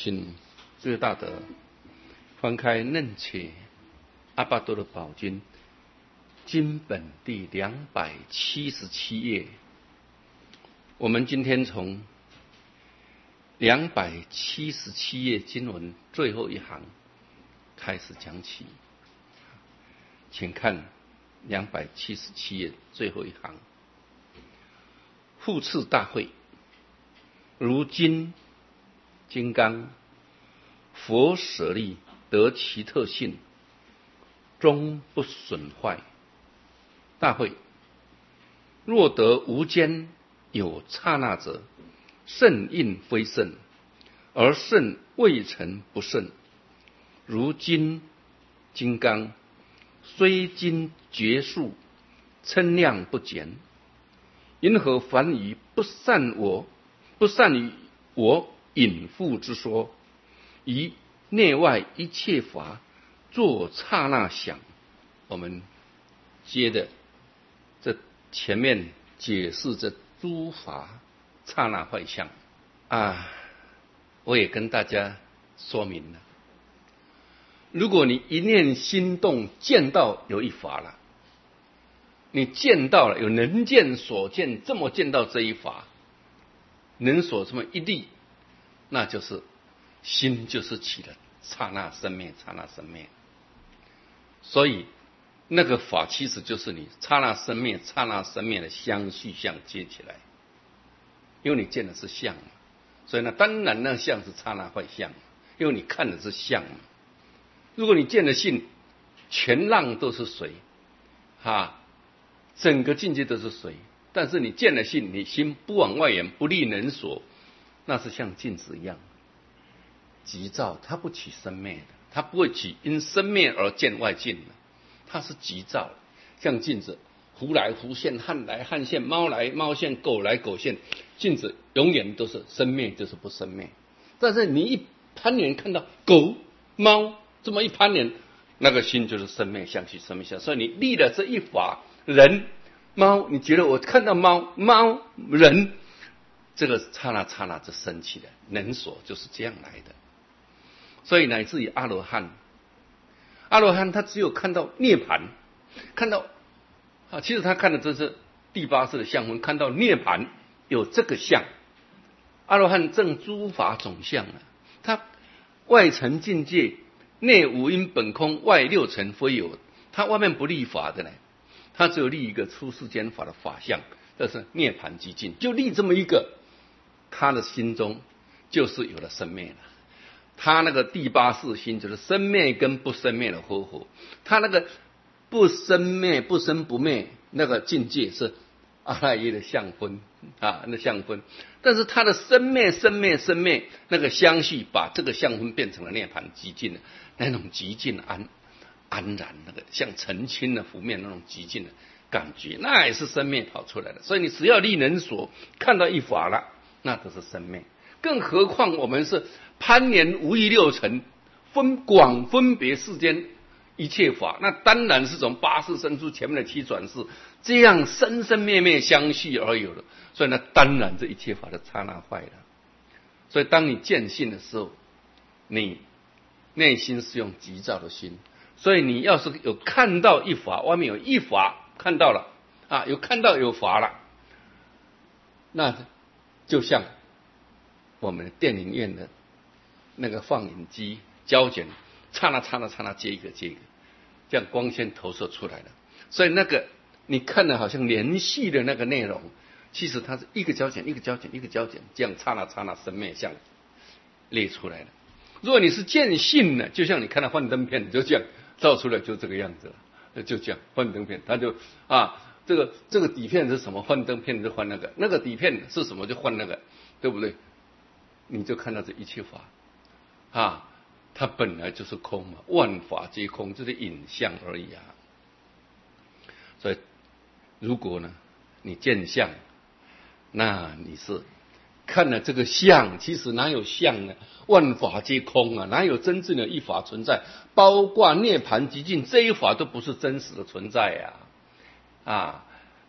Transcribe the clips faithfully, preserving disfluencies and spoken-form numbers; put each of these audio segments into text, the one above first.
请这位大德翻开《楞且阿巴多的宝经》经本第两百七十七页。我们今天从两百七十七页经文最后一行开始讲起，请看两百七十七页最后一行。复次大会，如今金刚佛舍利得其特性，终不损坏。大会，若得无间有刹那者，甚应非甚，而甚未成不甚。如今金刚虽经觉数，称量不减，因何凡于不善我不善于我隐覆之说，以内外一切法作刹那想。我们接着这前面解释这诸法刹那坏相啊，我也跟大家说明了，如果你一念心动见到有一法了，你见到了有能见所见，这么见到这一法，能所这么一力，那就是心就是起了刹那生灭，刹那生灭。所以那个法其实就是你刹那生灭，刹那生灭的相续相接起来，因为你见的是相嘛，所以呢，当然那相是刹那坏相，因为你看的是相嘛。如果你见的性，全浪都是水，哈，整个境界都是水，但是你见了性，你心不往外缘，不立能所，那是像镜子一样，急躁，它不起生灭的，它不会起因生灭而见外境的，它是急躁，像镜子，狐来狐现，汉来汉现，猫来猫现，狗来狗现，镜子永远都是生灭就是不生灭。但是你一攀缘看到狗猫这么一攀缘，那个心就是生灭相续，生灭相续。所以你立了这一法，人猫，你觉得我看到猫猫人，这个刹那刹那就生起来，能所就是这样来的。所以乃至于阿罗汉，阿罗汉他只有看到涅槃，看到啊，其实他看的这是第八识的相分，看到涅槃有这个相，阿罗汉证诸法总相了。他外层境界内五阴本空，外六尘非有，他外面不立法的呢，他只有立一个出世间法的法相，这是涅槃寂静，就立这么一个，他的心中就是有了生灭了。他那个第八识心就是生灭跟不生灭的合合，他那个不生灭不生不灭那个境界是阿赖耶的相分啊，那相分，但是他的生灭生灭生灭那个相续，把这个相分变成了涅槃寂静的那种寂静安安然，那个像澄清的湖面那种寂静的感觉，那也是生灭跑出来的。所以你只要立能所，看到一法了，那都是生灭。更何况我们是攀缘无异六尘，分广分别世间一切法，那当然是从八识生出前面的七转世，这样生生灭灭相续而有的。所以呢，当然这一切法的刹那坏了。所以当你见性的时候，你内心是用急躁的心，所以你要是有看到一法，外面有一法看到了啊，有看到有法了，那就像我们电影院的那个放映机胶卷，刹那刹那刹那接一个接一个，这样光线投射出来了。所以那个你看的好像连续的那个内容，其实它是一个胶卷一个胶卷一个胶卷，这样刹那刹那生灭相列出来了。如果你是见性呢，就像你看到幻灯片，就这样照出来，就这个样子了，就这样幻灯片，它就啊，这个这个底片是什么，幻灯片就换那个，那个底片是什么就换那个，对不对？你就看到这一切法啊，它本来就是空嘛，万法皆空，就是影像而已啊。所以如果呢你见相，那你是看了这个相，其实哪有相呢？万法皆空啊，哪有真正的一法存在？包括涅槃寂静这一法都不是真实的存在呀！啊，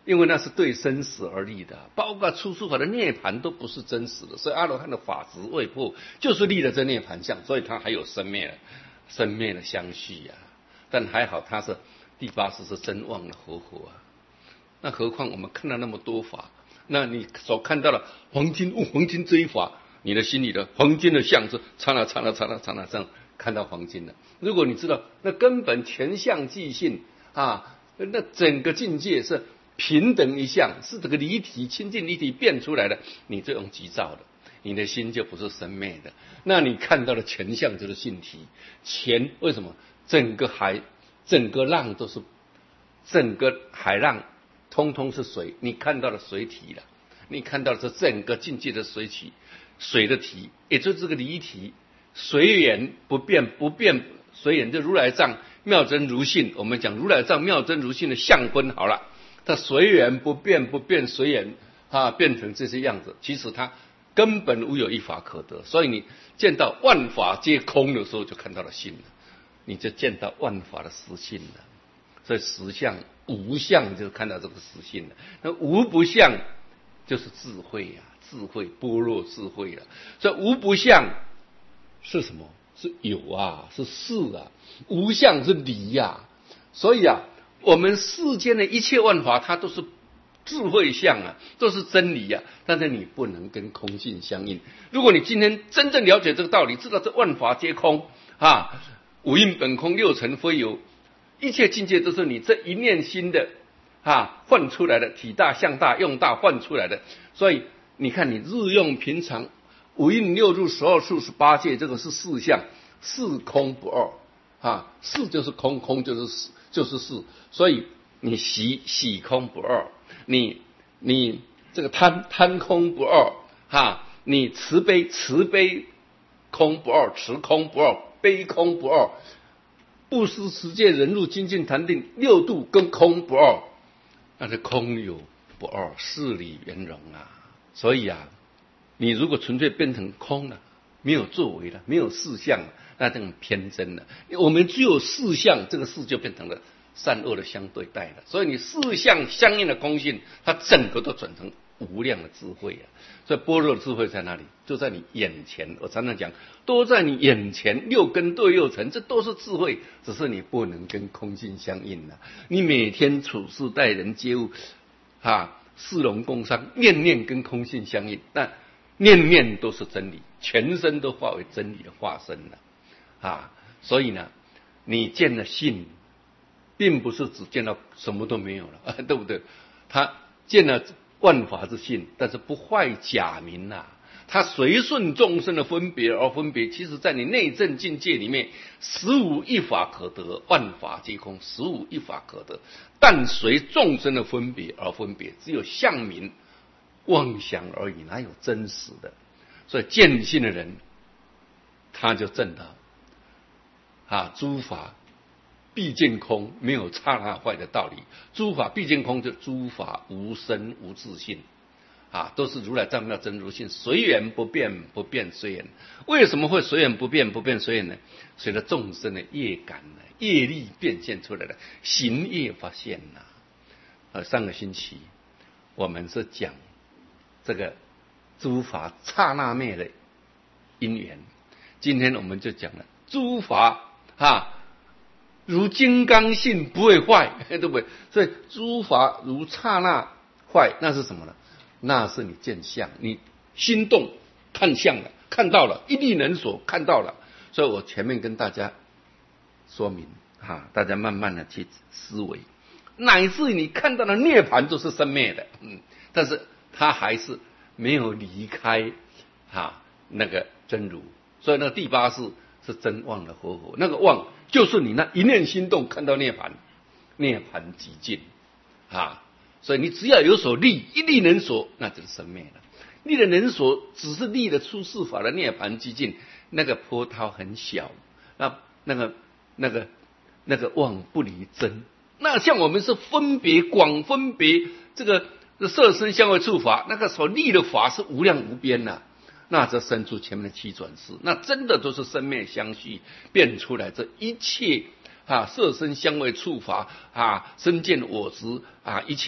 因为那是对生死而立的，包括出世法的涅槃都不是真实的，所以阿罗汉的法执未破，就是立了这涅槃相，所以他还有生灭了，生灭的相续啊。但还好他是第八识是真妄的活佛啊。那何况我们看到那么多法，那你所看到的黄金，哦，黄金这一法，你的心里的黄金的相是刹那刹那刹那刹那这样看到黄金了。如果你知道那根本全相即性啊，那整个境界是平等一相，是这个离体清净离体变出来的，你这种急躁的，你的心就不是生灭的。那你看到的全相就是性体，全为什么？整个海，整个浪都是，整个海浪通通是水，你看到的水体了，你看到的是整个境界的水体，水的体，也就是这个离体，随缘不变，不变随缘，就如来藏妙真如性，我们讲如来藏妙真如性的相分好了。它随缘不变，不变随缘啊，变成这些样子。其实它根本无有一法可得，所以你见到万法皆空的时候，就看到了性了，你就见到万法的实性了。所以实相无相，就看到这个实性了。那无不相就是智慧呀、啊，智慧般若智慧了。所以无不相是什么？是有啊，是事啊。无相是离呀、啊。所以啊。我们世间的一切万法，它都是智慧相啊，都是真理啊。但是你不能跟空性相应。如果你今天真正了解这个道理，知道这万法皆空啊，五蕴本空，六尘非有，一切境界都是你这一念心的啊换出来的，体大、相大、用大换出来的。所以你看，你日用平常五蕴六入十二处十八界，这个是四相，四空不二啊，四就是空，空就是四。就是事，所以你喜喜空不二，你你这个贪贪空不二，哈，你慈悲慈悲空不二，慈空不二，悲空不二，布施持戒忍辱精进禅定六度跟空不二，那是空有不二，事理圆融啊。所以啊，你如果纯粹变成空了，没有作为了，没有事相了，那这种偏真了。我们只有事相，这个事就变成了善恶的相对待了。所以你事相相应的空性，它整个都转成无量的智慧啊。所以般若的智慧在哪里？就在你眼前。我常常讲，都在你眼前，六根对六尘，这都是智慧，只是你不能跟空性相应了。你每天处事待人接物啊，视农工商，念念跟空性相应，但念念都是真理，全身都化为真理的化身了啊！所以呢，你见了性，并不是只见到什么都没有了，啊、对不对？他见了万法之性，但是不坏假名呐、啊。他随顺众生的分别而分别，其实在你内证境界里面，实无一法可得，万法皆空，实无一法可得。但随众生的分别而分别，只有相名。妄想而已，哪有真实的？所以见性的人，他就证到啊，诸法毕竟空，没有刹那坏的道理。诸法毕竟空，就诸法无生无自性啊，都是如来藏妙真如性，随缘不变，不变随缘。为什么会随缘不变，不变随缘呢？随着众生的业感呢，业力变现出来的，行业发现呐。呃，上个星期我们是讲这个诸法刹那灭的因缘，今天我们就讲了诸法啊如金刚性不会坏，对不对？所以诸法如刹那坏，那是什么呢？那是你见相，你心动看相了，看到了，一力能所看到了。所以我前面跟大家说明啊，大家慢慢的去思维，乃至你看到的涅槃都是生灭的，嗯，但是他还是没有离开啊那个真如。所以那第八识是真妄的活佛，那个妄就是你那一念心动看到涅槃，涅槃极尽啊。所以你只要有所立，一立能所，那就是生灭了。立的能所只是立的出世法的涅槃极尽，那个波涛很小，那那个那个那个妄不离真。那像我们是分别广分别这个色身香味触法，那个所立的法是无量无边呐、啊，那则生出前面的七转世，那真的都是生灭相续变出来这一切啊，色身香味触法啊，身见我执啊，一切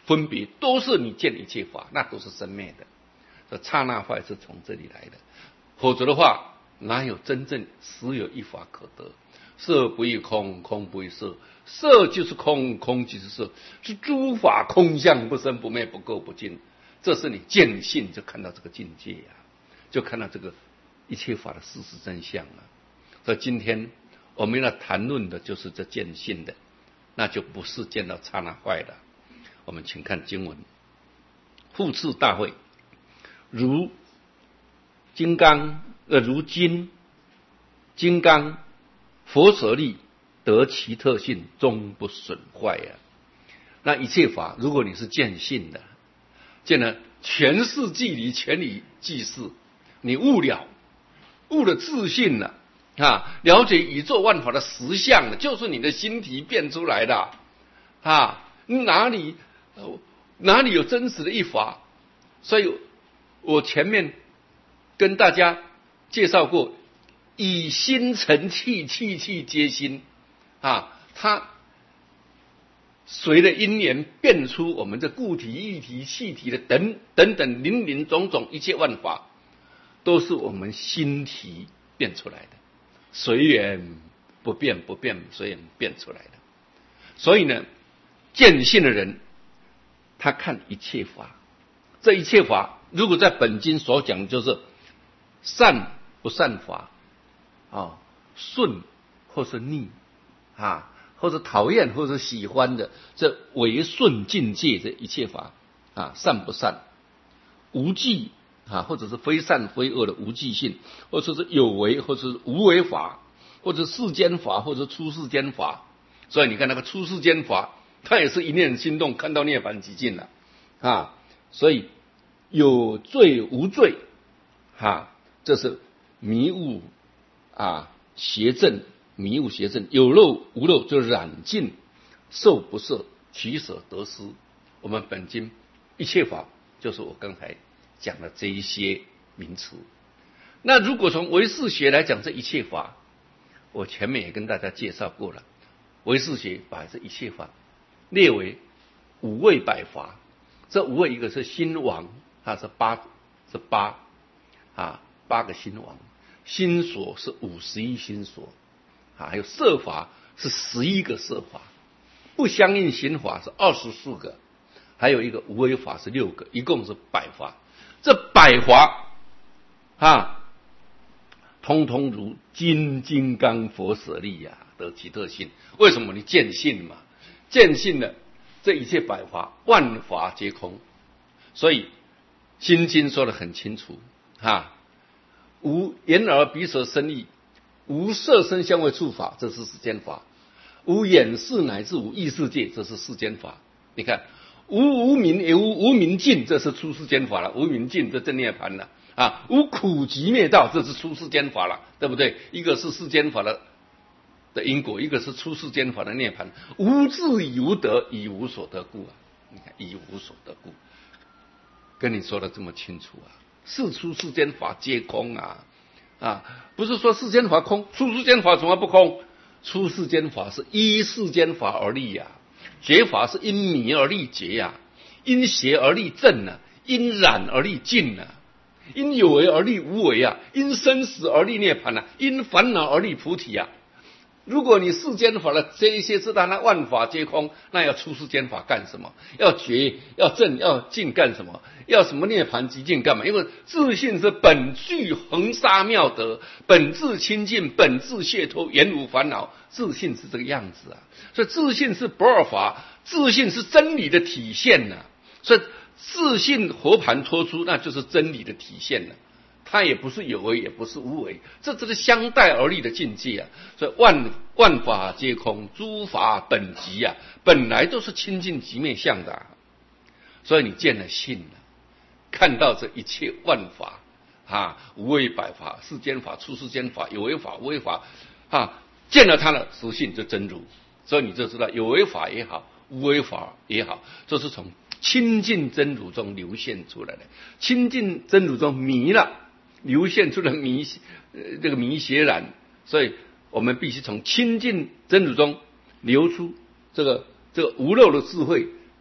分别，都是你见一切法，那都是生灭的。这刹那坏是从这里来的，否则的话，哪有真正实有一法可得？色不异空，空不异色，色就是空，空即是色，是诸法空相，不生不灭，不垢不净。这是你见性就看到这个境界呀、啊，就看到这个一切法的事实真相啊。所以今天我们要谈论的就是这见性的，那就不是见到刹那坏了。我们请看经文：复次大会，如金刚呃如金金刚佛舍利得其特性，终不损坏呀、啊。那一切法，如果你是见性的，见了全事即理，全理即事，你悟了，悟了自信了啊，了解宇宙万法的实相了，就是你的心体变出来的啊，哪里哪里有真实的一法？所以我前面跟大家介绍过，以心成气，气气皆心啊，它随着因缘变出我们这固体、液体、气体的等等等林林总总一切万法，都是我们心体变出来的，随缘不变，不变随缘变出来的。所以呢，见性的人，他看一切法，这一切法如果在本经所讲，就是善不善法啊，顺或是逆啊，或者讨厌或者喜欢的，这为顺境界的一切法啊，善不善，无记啊，或者是非善非恶的无记性，或者是有为或者是无为法，或者世间法，或者出世间法。所以你看那个出世间法，它也是一念心动，看到涅槃极尽了啊。所以有罪无罪啊，这是迷雾啊邪正，迷雾邪正，有漏无漏就是染尽，受不摄，取舍得失。我们本经一切法就是我刚才讲的这一些名词。那如果从唯识学来讲这一切法，我前面也跟大家介绍过了，唯识学把这一切法列为五位百法。这五位，一个是心王，它是八是八啊八个心王，心所是五十一心所啊，还有色法是十一个色法，不相应行法是二十四个，还有一个无为法是六个，一共是百法。这百法啊，通通如金金刚佛舍利呀、啊，得其特性。为什么？你见性嘛，见性了，这一切百法万法皆空。所以心经说得很清楚啊，无眼耳鼻舌身意，无色声香味触法，这是世间法；无眼识乃至无意识界，这是世间法。你看，无无明也无无明尽，这是出世间法了。无明尽，这正涅槃了啊！无苦集灭道，这是出世间法了，对不对？一个是世间法的的因果，一个是出世间法的涅槃。无智以无得，以无所得故啊！你看，以无所得故，跟你说的这么清楚啊！是出世间法皆空啊！啊，不是说世间法空，出世间法怎么不空？出世间法是依世间法而立呀、啊。觉法是因迷而立觉呀、啊，因邪而立正啊，因染而立净啊，因有为而立无为啊，因生死而立涅槃啊，因烦恼而立菩提啊。如果你世间法的这一些知道那万法皆空，那要出世间法干什么？要觉要正要净干什么？要什么涅槃极净干嘛？因为自信是本具恒沙妙德，本自清净，本自解脱，原无烦恼。自信是这个样子啊，所以自信是不二法，自信是真理的体现呐、啊。所以自信活盘托出，那就是真理的体现了、啊。它也不是有为，也不是无为，这只是相待而立的境界啊。所以万万法皆空，诸法本极啊，本来都是清净极灭相的、啊。所以你见了性了，看到这一切万法啊，无为百法、世间法、出世间法、有为法、无为法啊，见了它的实性就真如。所以你就知道，有为法也好，无为法也好，这是从清净真如中流现出来的。清净真如中迷了。流现出了迷，呃，这个迷邪染，所以我们必须从清净真如中流出这个这个无漏的智慧，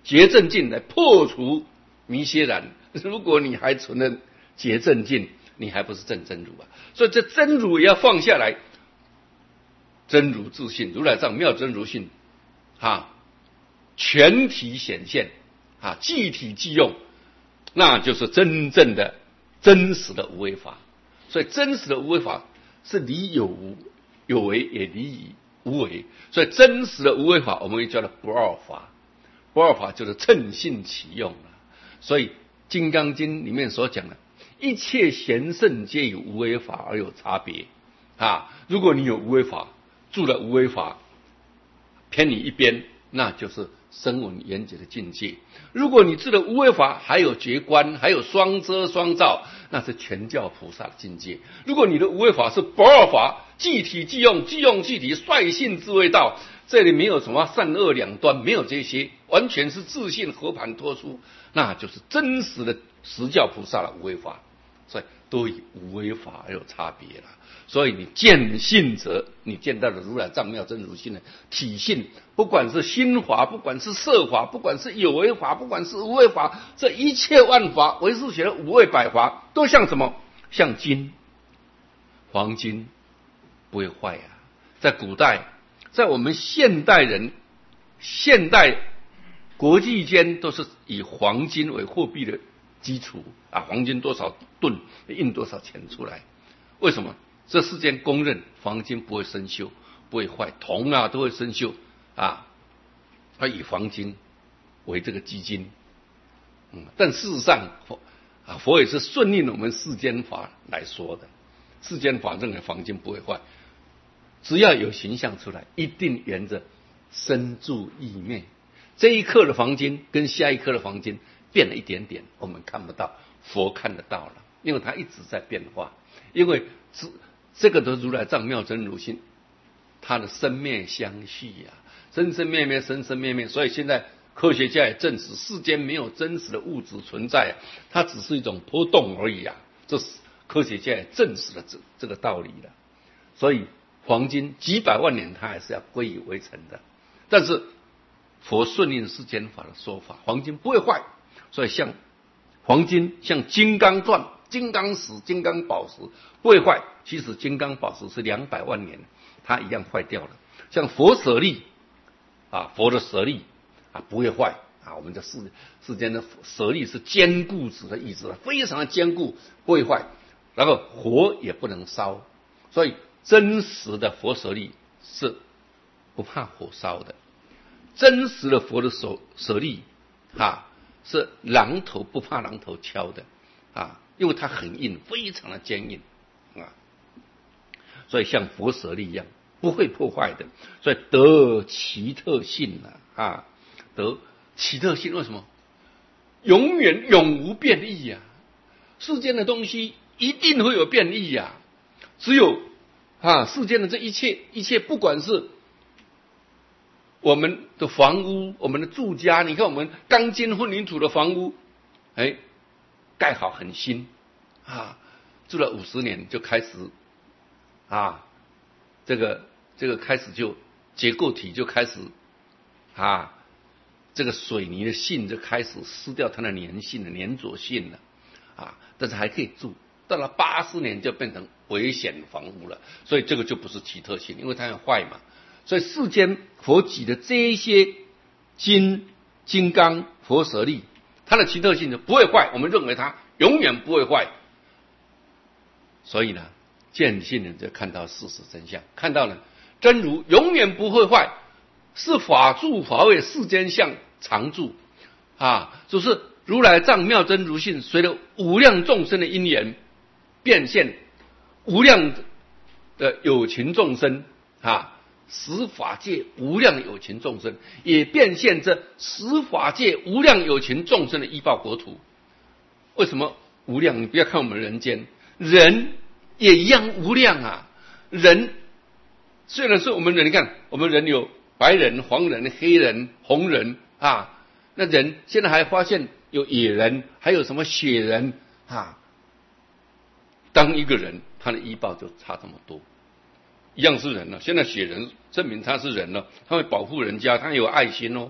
结正劲来破除迷歇然。如果你还存了结正劲，你还不是正真如啊？所以这真如也要放下来，真如自性，如来藏妙真如性，啊，全体显现，啊，即体即用，那就是真正的真实的无为法。所以真实的无为法是离有无，有为也离无为。所以真实的无为法，我们会叫它不二法。不二法就是乘性起用了。所以《金刚经》里面所讲的，一切贤圣皆以无为法而有差别啊。如果你有无为法，住了无为法，偏离一边，那就是声闻缘觉的境界。如果你住了无为法，还有觉观，还有双遮双照，那是全教菩萨的境界。如果你的无为法是不二法，即体即用，即用即体，率性自为道，这里没有什么善恶两端，没有这些，完全是自性和盘托出，那就是真实的实教菩萨的无为法。所以都以无为法而有差别了。所以你见性者，你见到的如来藏妙真如性的体性，不管是心法，不管是色法，不管是有为法，不管是无为法，这一切万法，唯识学的五位百法，都像什么？像金，黄金不会坏啊。在古代，在我们现代人，现代国际间都是以黄金为货币的基础啊，黄金多少吨，印多少钱出来？为什么？这世间公认黄金不会生锈，不会坏，铜啊都会生锈啊。他以黄金为这个基金，嗯，但事实上，佛啊佛也是顺应我们世间法来说的。世间法认为黄金不会坏，只要有形象出来，一定沿着生住意灭。这一刻的黄金跟下一刻的黄金变了一点点，我们看不到，佛看得到了，因为它一直在变化。因为这这个都如来藏妙真如性，它的生灭相续呀、啊，生生灭灭，生生灭灭。所以现在科学家也证实，世间没有真实的物质存在、啊，它只是一种波动而已啊。这是科学家也证实了这这个道理了。所以黄金几百万年它还是要归以为尘的，但是佛顺应世间法的说法，黄金不会坏。所以像黄金，像金刚钻、金刚石、金刚宝石不会坏。其实金刚宝石是两百万年，它一样坏掉了。像佛舍利啊，佛的舍利啊不会坏啊。我们的世世间的舍利是坚固子的意思，非常的坚固，不会坏。然后火也不能烧，所以真实的佛舍利是不怕火烧的。真实的佛的舍舍利啊，是榔头不怕榔头敲的啊，因为它很硬，非常的坚硬啊，所以像佛舍利一样不会破坏的。所以得奇特性啊，啊得奇特性，为什么？永远永无变异啊！世间的东西一定会有变异啊，只有啊世间的这一切一切，不管是我们的房屋，我们的住家，你看我们钢筋混凝土的房屋，哎，盖好很新啊，住了五十年就开始啊，这个这个开始就结构体就开始啊，这个水泥的性就开始失掉它的粘性了，粘着性了啊，但是还可以住。到了八十年就变成危险房屋了，所以这个就不是奇特性，因为它要坏嘛。所以世间佛举的这一些金、金刚、佛舍利，它的奇特性就不会坏，我们认为它永远不会坏。所以呢，见性人就看到事实真相，看到了真如永远不会坏，是法住法位，世间相常住啊，就是如来藏妙真如性，随着无量众生的因缘，变现无量的有情众生啊。十法界无量有情众生，也变现这十法界无量有情众生的依报国土。为什么无量？你不要看我们人间，人也一样无量啊。人虽然是我们人，你看我们人有白人、黄人、黑人、红人啊，那人现在还发现有野人，还有什么血人啊。当一个人，他的依报就差这么多。一样是人了，现在血人证明他是人了，他会保护人家，他有爱心哦。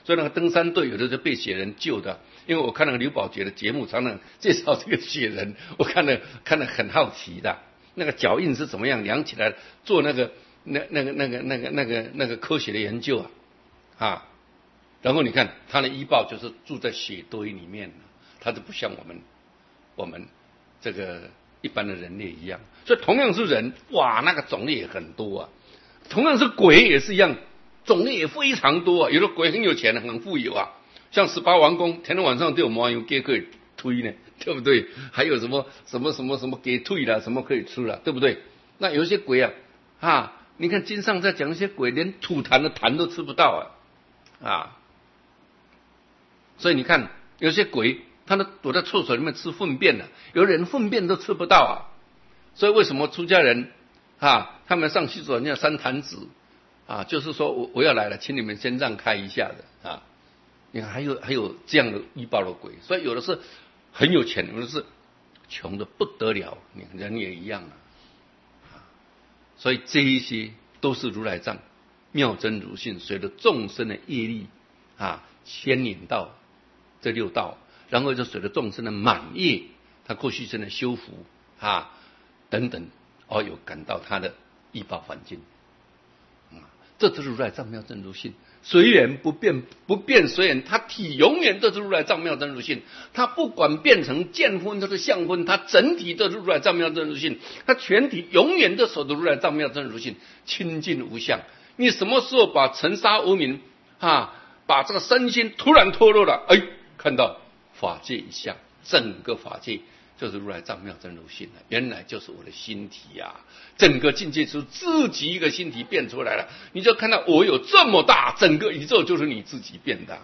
所以那个登山队有的就被雪人救的，因为我看那个刘宝杰的节目，常常介绍这个雪人，我看了看了很好奇的，那个脚印是怎么样量起来，做那个那那个那个那个那个那个科学的研究啊啊，然后你看他的医报就是住在雪堆里面，他就不像我们我们这个一般的人类一样，所以同样是人，哇，那个种类也很多啊，同样是鬼也是一样。种类也非常多啊，有的鬼很有钱的，很富有啊，像十八王公，天天晚上都有麻油鸡可以推呢，对不对？还有什么什么什么什么给退了，什么可以吃了，对不对？那有一些鬼啊，啊，你看经上在讲一些鬼，连吐痰的痰都吃不到啊，啊，所以你看有些鬼，他都躲在厕所里面吃粪便了，有人粪便都吃不到啊，所以为什么出家人啊，他们上洗手间要三坛子？啊，就是说我我要来了，请你们先让开一下的啊！你看还有还有这样的医报的鬼，所以有的是很有钱，有的是穷的不得了，你看人也一样啊。所以这一些都是如来藏妙真如性，随着众生的业力啊牵引到这六道，然后就随着众生的满业，他过去生的修福啊等等，而有感到他的医报环境。这就是如来藏妙真如性，随缘不变，不变随缘，它体永远都是如来藏妙真如性。它不管变成见分或是相分，它整体都是如来藏妙真如性。它全体永远都守着如来藏妙真如性，清净无相。你什么时候把尘沙无明啊，把这个身心突然脱落了，哎，看到法界一相，整个法界就是如来藏妙真如性了，原来就是我的心体啊！整个境界是自己一个心体变出来了，你就看到我有这么大，整个宇宙就是你自己变的。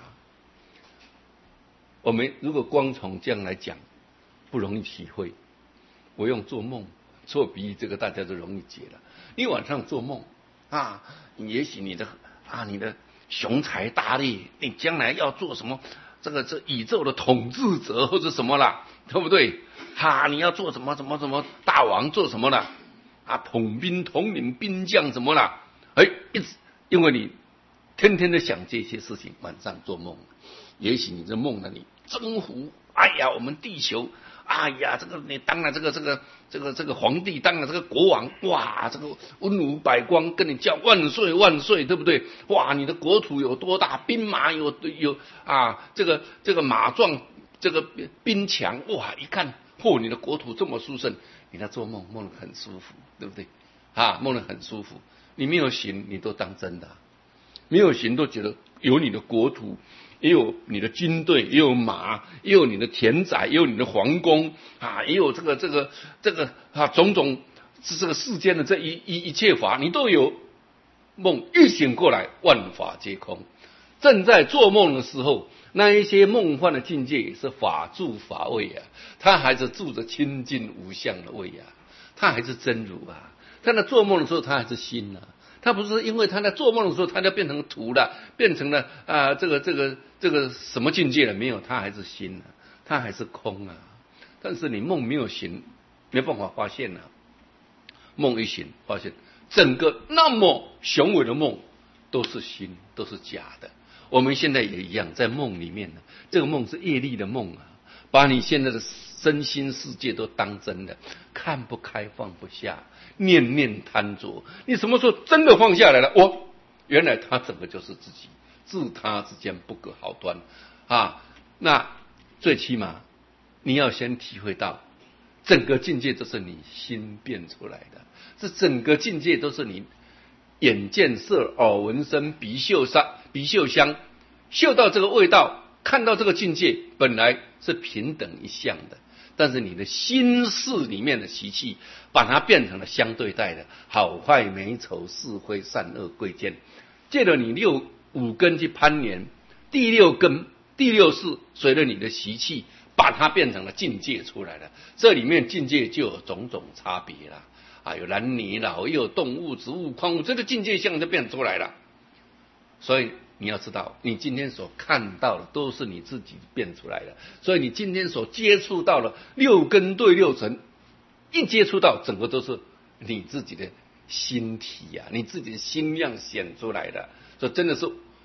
我们如果光从这样来讲，不容易体会。我用做梦做比喻，这个大家都容易解了。你晚上做梦啊，也许你的啊你的雄才大略，你将来要做什么？这个这宇宙的统治者或者什么啦，对不对？哈、啊，你要做什么什么什么大王做什么了？啊，统兵统领兵将什么啦？哎，一直因为你天天的想这些事情，晚上做梦，也许你这梦呢，你征服，哎呀，我们地球，哎呀，这个你当了这个这个这个这个皇帝，当了这个国王，哇，这个文武百官跟你叫万岁万岁，对不对？哇，你的国土有多大，兵马有有啊，这个这个马壮，这个兵强，哇，一看，嚯，你的国土这么殊胜，你在做梦，梦得很舒服，对不对？啊，梦得很舒服，你没有醒，你都当真的、啊，没有醒都觉得有你的国土。也有你的军队，也有马，也有你的田宅，也有你的皇宫啊，也有这个这个这个啊种种这个世间的这一一一切法，你都有。梦一醒过来，万法皆空。正在做梦的时候，那一些梦幻的境界也是法住法位啊，他还是住着清净无相的位啊，他还是真如啊。他在做梦的时候，他还是心啊。他不是因为他在做梦的时候，他就变成土了，变成了啊、呃、这个这个这个什么境界了？没有，他还是心啊，他还是空啊。但是你梦没有醒，没办法发现啊。梦一醒，发现整个那么雄伟的梦都是心，都是假的。我们现在也一样，在梦里面呢，这个梦是业力的梦啊，把你现在的身心世界都当真的，看不开放不下，念念贪着。你什么时候真的放下来了？我原来他整个就是自己，自他之间不可好端啊。那最起码你要先体会到，整个境界都是你心变出来的，这整个境界都是你眼见色耳闻声鼻嗅香鼻嗅香，嗅到这个味道，看到这个境界本来是平等一项的，但是你的心事里面的习气，把它变成了相对待的好坏美丑是非善恶贵贱，借着你六五根去攀缘，第六根第六识随着你的习气，把它变成了境界出来了。这里面境界就有种种差别了啊，有男女老幼动物植物矿物，这个境界相就变出来了。所以你要知道，你今天所看到的都是你自己变出来的，所以你今天所接触到的六根对六尘，一接触到整个都是你自己的心体啊，你自己的心量显出来的。所以真的是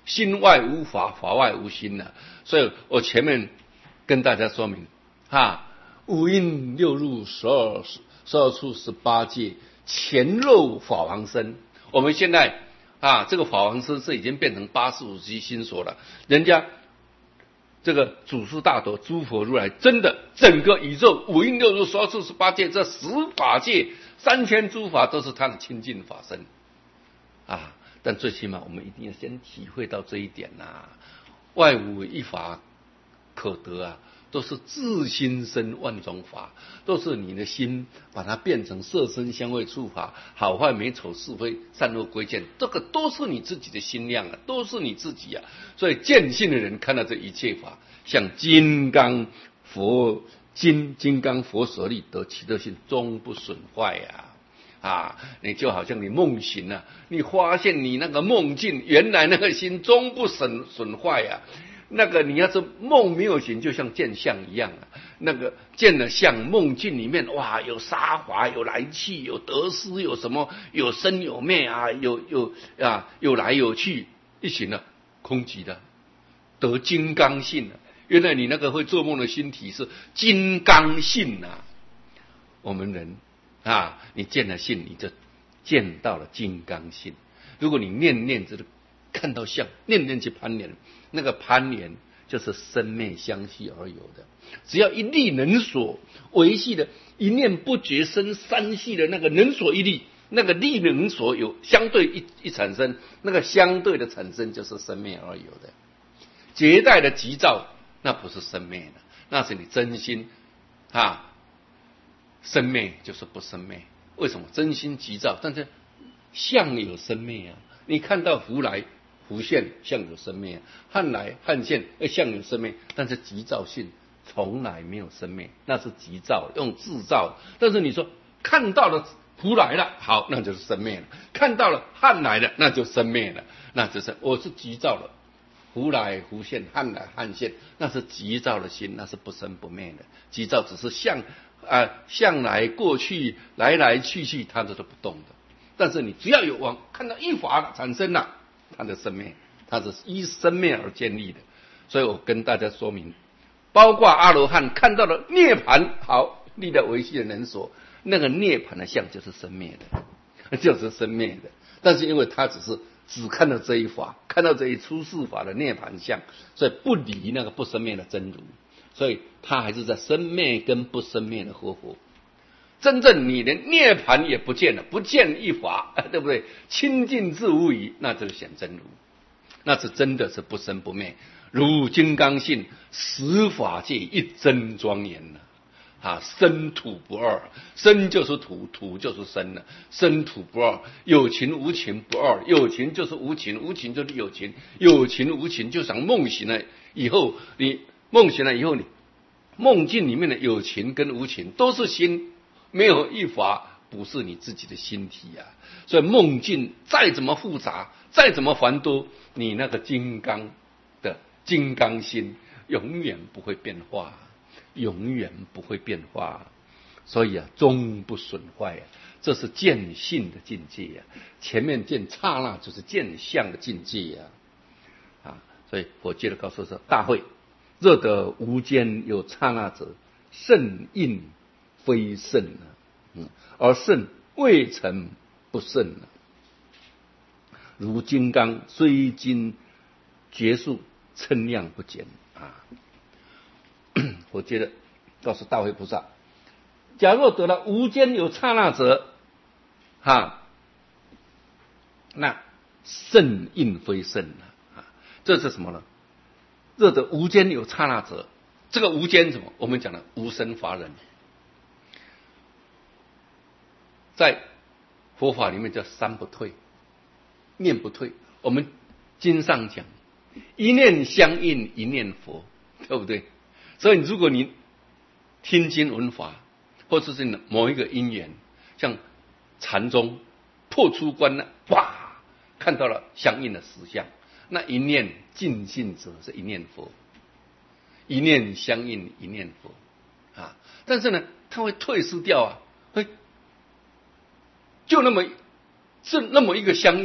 心外无法，法外无心了、啊。所以我前面跟大家说明，哈，五阴六入十二十二处十八界，潜入法王身。我们现在啊，这个法王身是已经变成八十五级心所了。人家这个祖师大德诸佛如来，真的整个宇宙五阴六入十二处十八界，这十法界三千诸法都是他的清净法身啊。但最起码我们一定要先体会到这一点呐、啊，外无一法可得啊，都是自心生万种法，都是你的心把它变成色声香味触法，好坏美丑是非善恶贵贱，这个都是你自己的心量啊，都是你自己啊。所以见性的人看到这一切法，像金刚佛金金刚佛舍利得其德性，终不损坏呀、啊。啊，你就好像你梦醒了、啊，你发现你那个梦境，原来那个心终不损损坏呀、啊。那个你要是梦没有醒，就像见相一样啊。那个见了相，梦境里面哇，有杀伐，有来去，有得失，有什么，有生有灭啊，有有啊，有来有去，一醒了，空寂的，得金刚性了、啊。原来你那个会做梦的心体是金刚性啊。我们人。啊，你见了性，你就见到了金刚性。如果你念念着看到相，念念去攀缘，那个攀缘就是生灭相续而有的。只要一力能所维系的，一念不觉生三系的那个能所一力，那个力能所有相对一一产生，那个相对的产生就是生灭而有的。绝代的急躁，那不是生灭的，那是你真心啊。生灭就是不生灭，为什么？真心急躁，但是相有生灭啊。你看到福来福现，相有生灭；汉来汉现，相有生灭。但是急躁性从来没有生灭，那是急躁，用自造。但是你说看到了福来了，好，那就是生灭了；看到了汉来了，那就生灭了。那就是我是急躁了，福来福现，汉来汉现，那是急躁的心，那是不生不灭的。急躁只是相。啊，向来过去来来去去，它都是不动的。但是你只要有往看到一法产生了，它的生灭，它是依生灭而建立的。所以我跟大家说明，包括阿罗汉看到了涅槃，好，历代维系的人所，那个涅槃的相就是生灭的，就是生灭的。但是因为他只是只看到这一法，看到这一出世法的涅槃相，所以不理那个不生灭的真如。所以他还是在生灭跟不生灭的合合。真正你连涅槃也不见了，不见一法，对不对？清净自无疑，那就是显真如，那是真的是不生不灭，如金刚性，十法界一真庄严了。啊，生土不二，生就是土，土就是生了，生土不二，有情无情不二，有情就是无情，无情就是有情，有情无情就像梦醒了以后，你梦醒了以后，你梦境里面的有情跟无情都是心，没有一法不是你自己的心体啊。所以梦境再怎么复杂，再怎么繁多，你那个金刚的金刚心永远不会变化，永远不会变化。所以啊，终不损坏啊，这是见性的境界啊。前面见刹那就是见相的境界啊。啊，所以我接着告诉说，大会。若得无间有刹那者，甚应非甚啊，嗯，而甚未曾不甚啊。如金刚虽经结束，称量不减啊。我接着告诉大慧菩萨，假若得了无间有刹那者，哈，那甚应非甚啊。这是什么呢？若得无间有刹那者，这个无间什么？我们讲的无生法忍，在佛法里面叫三不退，念不退。我们经上讲，一念相应一念佛，对不对？所以如果你听经闻法，或者是某一个因缘，像禅宗破出关了，哇，看到了相应的实相。那一念尽性者是一念佛，一念相应一念佛啊。但是呢，它会退失掉啊，会就那么是那么一个相应，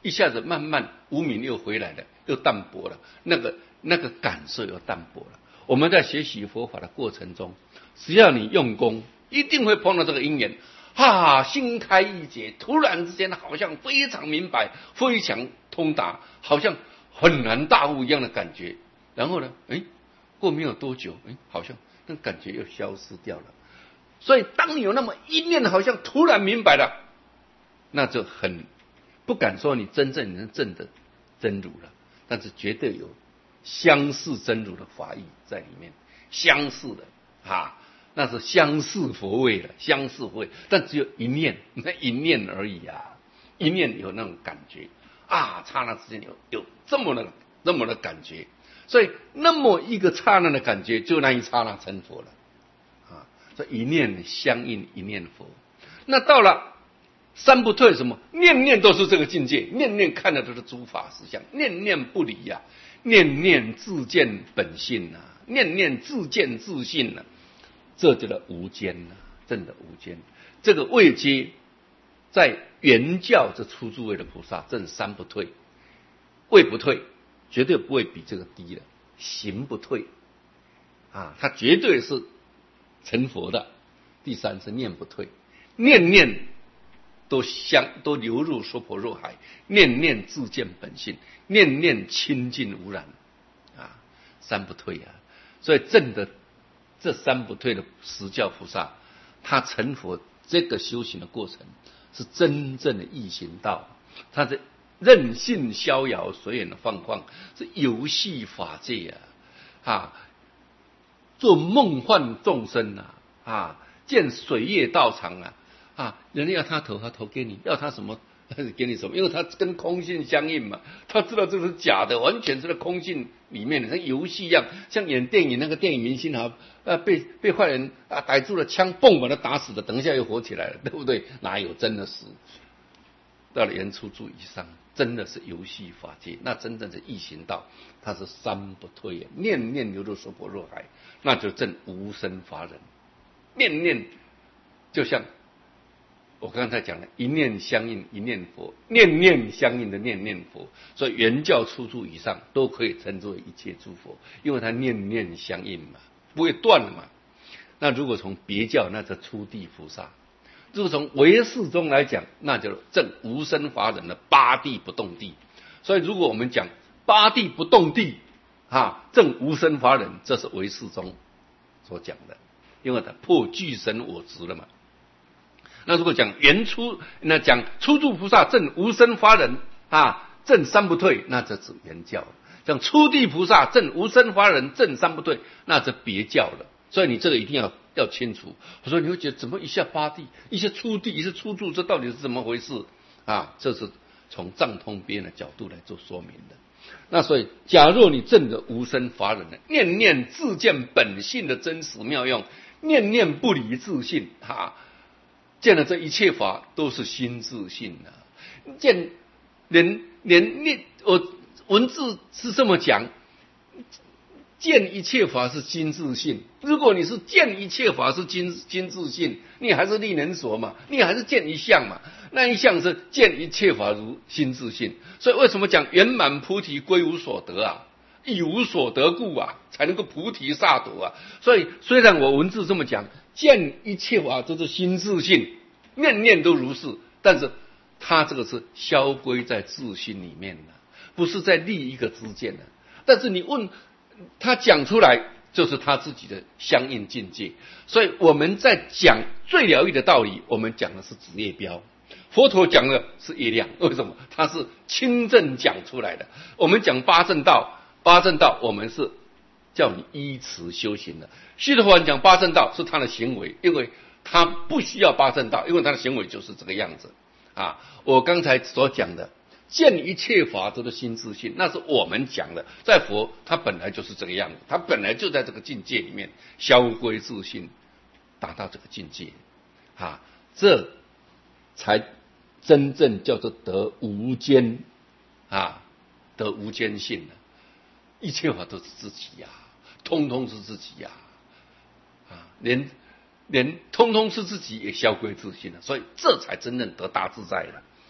一下子慢慢无明又回来了，又淡薄了，那个那个感受又淡薄了。我们在学习佛法的过程中，只要你用功，一定会碰到这个因缘，哈，心开意解，突然之间好像非常明白，非常通达，好像恍然大悟一样的感觉。然后呢，哎，过没有多久，哎，好像那感觉又消失掉了。所以，当你有那么一念，好像突然明白了，那就很不敢说你真正能证得真如了，但是绝对有相似真如的法义在里面，相似的啊，那是相似佛位了，相似佛位，但只有一念，那一念而已啊，一念有那种感觉啊，刹那之间有有这么的这么的感觉，所以那么一个刹那的感觉，就那一刹那成佛了啊，所以一念相应一念佛。那到了三不退，什么？念念都是这个境界，念念看的都是诸法实相，念念不离呀、啊，念念自见本性呐、啊，念念自见自性呐、啊，这叫做无间呐、啊，真的无间。这个位阶在原教这初住位的菩萨，正三不退，位不退，绝对不会比这个低的，行不退啊，他绝对是成佛的。第三是念不退，念念都相都流入娑婆若海，念念自见本性，念念清净无染啊，三不退啊。所以证的这三不退的实教菩萨，他成佛这个修行的过程是真正的易行道，他是任性逍遥随缘的放旷，是游戏法界啊，啊，做梦幻众生啊，啊，见水月道场啊。啊，人家要他投，他投给你；要他什么，他给你什么。因为他跟空性相应嘛，他知道这是假的，完全是在空性里面的，像游戏一样，像演电影那个电影明星啊，啊被被坏人啊逮住了枪，嘣把他打死的，等一下又活起来了，对不对？哪有真的死？到了原初住以上，真的是游戏法界，那真正是易行道，它是三不退，念念流入娑婆若海，那就证无生法忍，念念就像。我刚才讲了，一念相应一念佛，念念相应的念念佛，所以原教初住以上都可以称之为一切诸佛，因为它念念相应嘛，不会断嘛。那如果从别教，那叫初地菩萨；如果从唯识中来讲，那叫证无生法忍的八地不动地。所以如果我们讲八地不动地啊，证无生法忍，这是唯识中所讲的，因为它破具身我执了嘛。那如果讲原初，那讲初住菩萨证无生法忍啊，证三不退，那这指原教；讲初地菩萨证无生法忍，证三不退，那这别教了。所以你这个一定要要清楚。我说你会觉得怎么一下八地，一下初地，一下初住，这到底是怎么回事啊？这是从藏通边的角度来做说明的。那所以，假若你证的无生法忍的，念念自见本性的真实妙用，念念不离自性哈。见了这一切法都是心自性啊，见连连念我文字是这么讲，见一切法是心自性。如果你是见一切法是心心自性，你还是力能所嘛，你还是见一相嘛，那一相是见一切法如心自性。所以为什么讲圆满菩提归无所得啊？亦无所得故啊，才能够菩提萨埵啊。所以虽然我文字这么讲，见一切法都是心自性，念念都如是，但是他这个是消归在自心里面的，不是在立一个知见的。但是你问他讲出来，就是他自己的相应境界。所以我们在讲最疗愈的道理，我们讲的是指业标，佛陀讲的是业量。为什么？他是亲证讲出来的。我们讲八正道，八正道我们是叫你依持修行的。须陀洹讲八正道是他的行为，因为他不需要八正道，因为他的行为就是这个样子啊。我刚才所讲的见一切法都是心自性，那是我们讲的，在佛他本来就是这个样子，他本来就在这个境界里面消归自性，达到这个境界啊，这才真正叫做得无间啊，得无间性了。一切法都是自己呀、啊，通通是自己呀、啊，啊，连连通通是自己也消归自性了，所以这才真正得大自在了。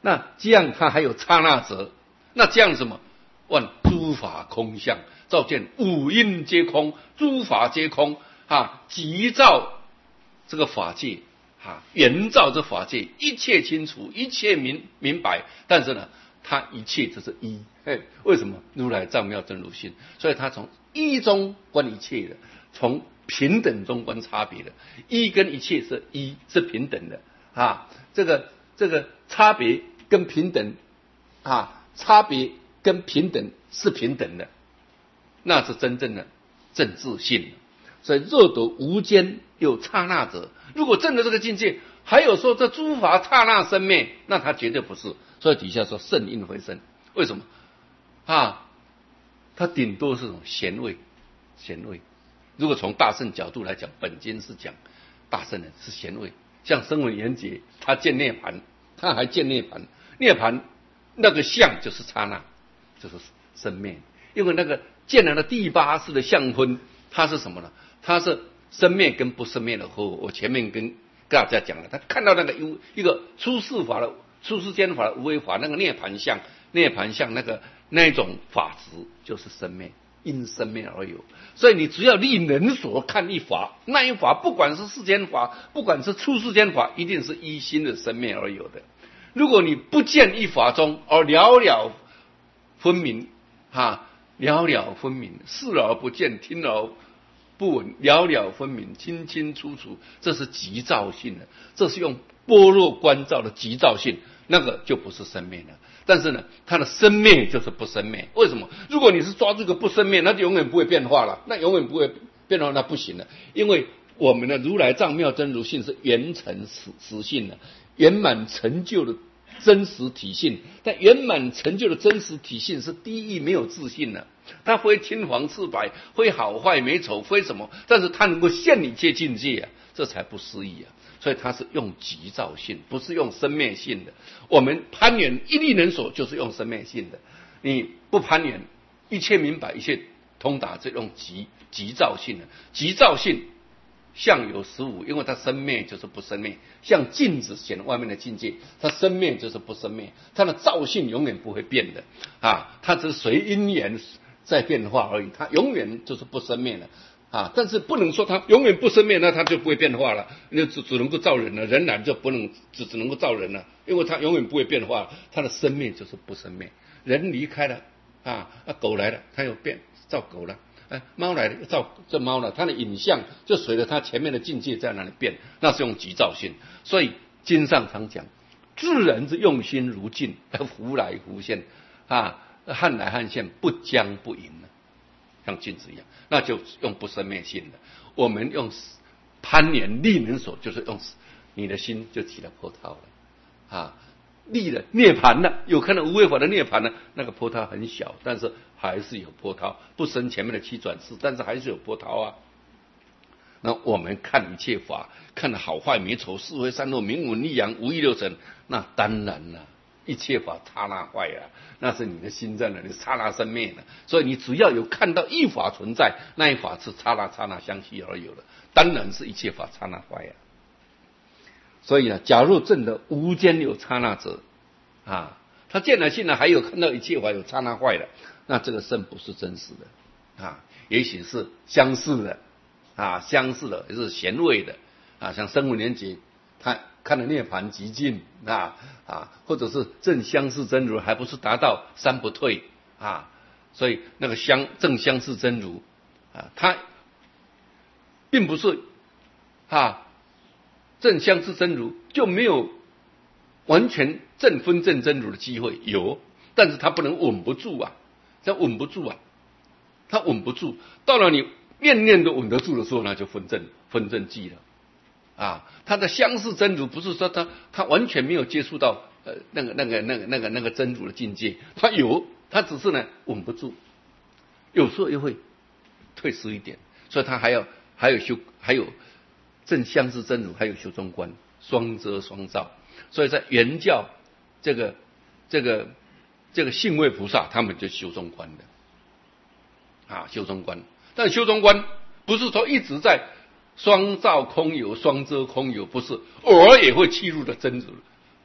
那这样它还有刹那者，那这样什么？万诸法空相，照见五阴皆空，诸法皆空啊！即照这个法界啊，圆照这法界，一切清楚，一切明明白。但是呢，它一切只是一。嘿，为什么？如来藏妙真如性，所以他从一中观一切的，从平等中观差别的。一跟一切是一，是平等的啊。这个这个差别跟平等啊，差别跟平等是平等的，那是真正的正自性。所以若得无间有刹那者，如果证了这个境界，还有说这诸法刹那生灭，那他绝对不是。所以底下说圣因回生，为什么啊？他顶多是种贤位，贤位。如果从大圣角度来讲，本经是讲大圣人是贤位，像声闻缘觉，他见涅盘，他还见涅盘，涅盘那个相就是刹那，就是生灭。因为那个见了的第八世的相分，它是什么呢？它是生灭跟不生灭的合。我前面跟大家讲了，他看到那个一个出世法的出世间法的无为法，那个涅盘相，涅盘相那个那种法执就是生灭，因生灭而有。所以你只要立能所看一法，那一法不管是世间法，不管是出世间法，一定是依心的生灭而有的。如果你不见一法中而了了分明，哈，了了分明，视而不见，听而不闻，了了分明，清清楚楚，这是极照性的，这是用般若观照的极照性，那个就不是生灭了。但是呢，它的生灭就是不生灭。为什么？如果你是抓这个不生灭，那就永远不会变化了，那永远不会变化，那不行了。因为我们的如来藏妙真如性是圆成实实性的，圆满成就的真实体性。但圆满成就的真实体性是第一没有自信的，它非青黄赤白，非好坏美丑，非什么，但是它能够现一切境界啊，这才不思议啊。所以它是用极照性，不是用生灭性的。我们攀缘一力能所就是用生灭性的，你不攀缘一切明白一切通达，这用极极照性的。极照性相有十五，因为它生灭就是不生灭，像镜子显外面的境界，它生灭就是不生灭，它的照性永远不会变的啊，它只是随因缘在变化而已，它永远就是不生灭的啊。但是不能说它永远不生灭，那它就不会变化了，那只只能够造人了，人来就不能只只能够造人了，因为它永远不会变化，它的生灭就是不生灭。人离开了啊，啊狗来了，它又变造狗了。哎，猫来了，照这猫了，它的影像就随着它前面的境界在那里变，那是用极照性。所以经上常讲，智人之用心如镜，忽来忽现啊，汉来汉现，不将不迎了，像镜子一样，那就用不生灭性的。我们用攀缘立能所，就是用你的心就起了波涛了啊。立了涅盘了，有看到无为法的涅盘了，那个波涛很小，但是还是有波涛，不生前面的七转世，但是还是有波涛啊。那我们看一切法，看的好坏美丑是非善恶名闻利养五欲六尘，那当然了，一切法刹那坏了，那是你的心在那里刹那生灭了。所以你只要有看到一法存在，那一法是刹那刹那相续而有的，当然是一切法刹那坏了。所以呢，假如证得无间有刹那者啊，他见了性呢，还有看到一切法有刹那坏了，那这个圣不是真实的啊，也许是相似的啊，相似的也是贤位的啊，像声闻缘觉，他看了涅盘极尽啊啊，或者是正相似真如，还不是达到三不退啊，所以那个相正相似真如啊，他并不是啊。正相似真如就没有完全正分正真如的机会，有，但是他不能稳不住啊，他稳不住啊，他稳不住。到了你念念都稳得住的时候，那就分正分正寂了啊。他的相似真如不是说他他完全没有接触到呃那个那个那个那个那个真如的境界，他有，他只是呢稳不住，有时候又会退失一点，所以他还要还有修还有。正相似真如，还有修中观，双遮双照。所以在原教这个这个这个信位菩萨，他们就修中观的啊，修中观。但修中观不是说一直在双照空有、双遮空有，不是，偶尔也会契入的真如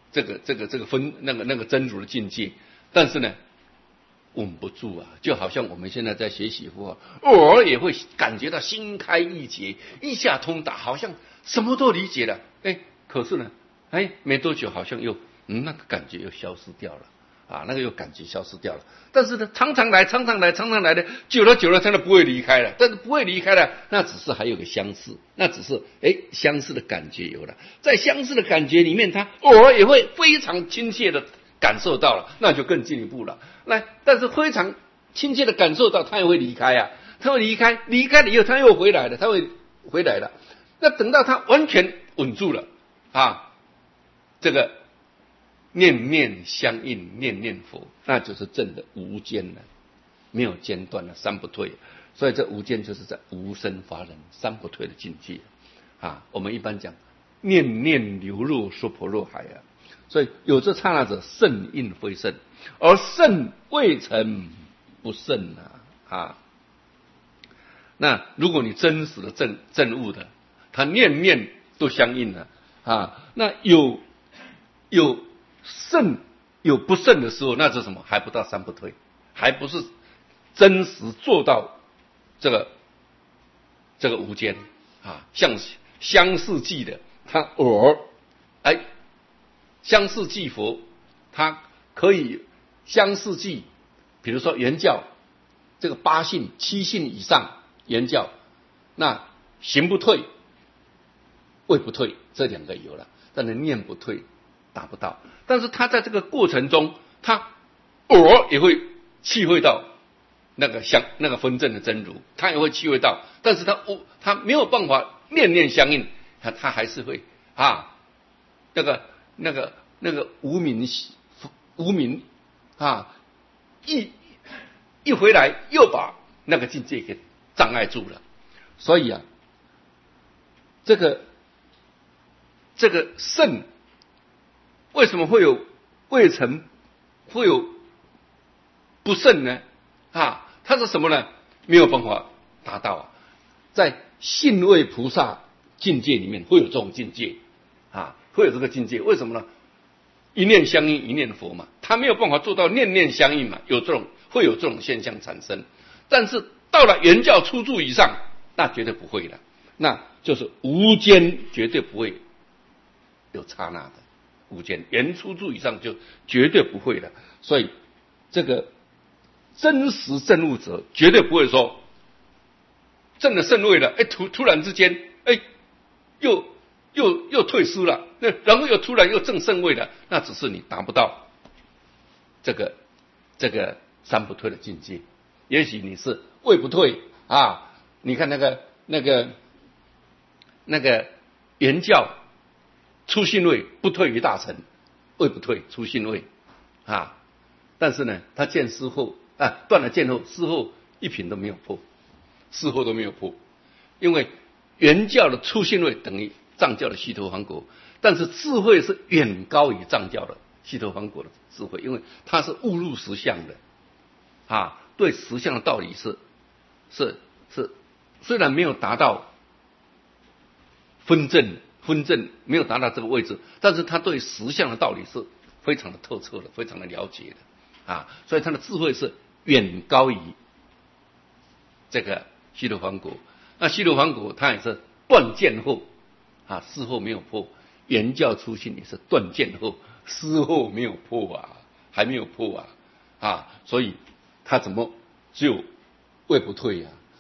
这个这个这个分那个那个真如的境界，但是呢稳不住啊，就好像我们现在在学习佛法，偶尔也会感觉到心开意解，一下通达，好像什么都理解了，哎，可是呢，哎，没多久好像又嗯那个感觉又消失掉了。啊，那个又感觉消失掉了，但是呢，常常来，常常来，常常来的，久了久了，真的不会离开了。但是不会离开了，那只是还有个相似，那只是哎相似的感觉有了，在相似的感觉里面，他偶尔也会非常亲切的感受到了，那就更进一步了。来，但是非常亲切的感受到，他也会离开啊，他会离开，离开了以后，他又回来了，他会回来了。那等到他完全稳住了啊，这个。念念相应，念念佛，那就是正的无间了，没有间断了，三不退。所以这无间就是在无生法忍三不退的境界啊。我们一般讲念念流入娑婆若海啊，所以有这刹那者，胜应非胜，而胜未成不胜啊啊。那如果你真实的证证悟的，他念念都相应了啊。那有有。胜有不胜的时候，那是什么？还不到三不退，还不是真实做到这个这个无间啊。像相似记的，他偶尔哎相似记佛，他可以相似记，比如说原教这个八信七信以上原教，那行不退位不退这两个有了，但是念不退达不到。但是他在这个过程中，他偶尔也会体会到那个相那个分正的真如，他也会体会到，但是他他没有办法念念相应，他他还是会啊那个那个那个无明无明啊一一回来又把那个境界给障碍住了。所以啊，这个这个胜。为什么会有未成会有不胜呢？啊，它是什么呢？没有办法达到啊。在信位菩萨境界里面会有这种境界啊，会有这个境界。为什么呢？一念相应，一念佛嘛，他没有办法做到念念相应嘛，有这种会有这种现象产生。但是到了原教初住以上，那绝对不会了，那就是无间，绝对不会有刹那的。无间原初住以上就绝对不会的，所以这个真实证悟者绝对不会说证了圣位了，哎，突突然之间，哎，又又又退失了，那然后又突然又证圣位了，那只是你达不到这个这个三不退的境界。也许你是位不退啊，你看那个那个那个原教。出信位不退于大乘，位不退出信位啊！但是呢，他见师后啊，断了见后，师后一品都没有破，师后都没有破，因为原教的出信位等于藏教的须陀洹果，但是智慧是远高于藏教的须陀洹果的智慧，因为它是悟入实相的啊，对实相的道理是是是，虽然没有达到分正。分正没有达到这个位置，但是他对实相的道理是非常的透彻的，非常的了解的啊，所以他的智慧是远高于这个须陀洹果。那须陀洹果他也是断见后啊，事后没有破，原教出信也是断见后，事后没有破啊，还没有破啊啊，所以他怎么只有位不退啊？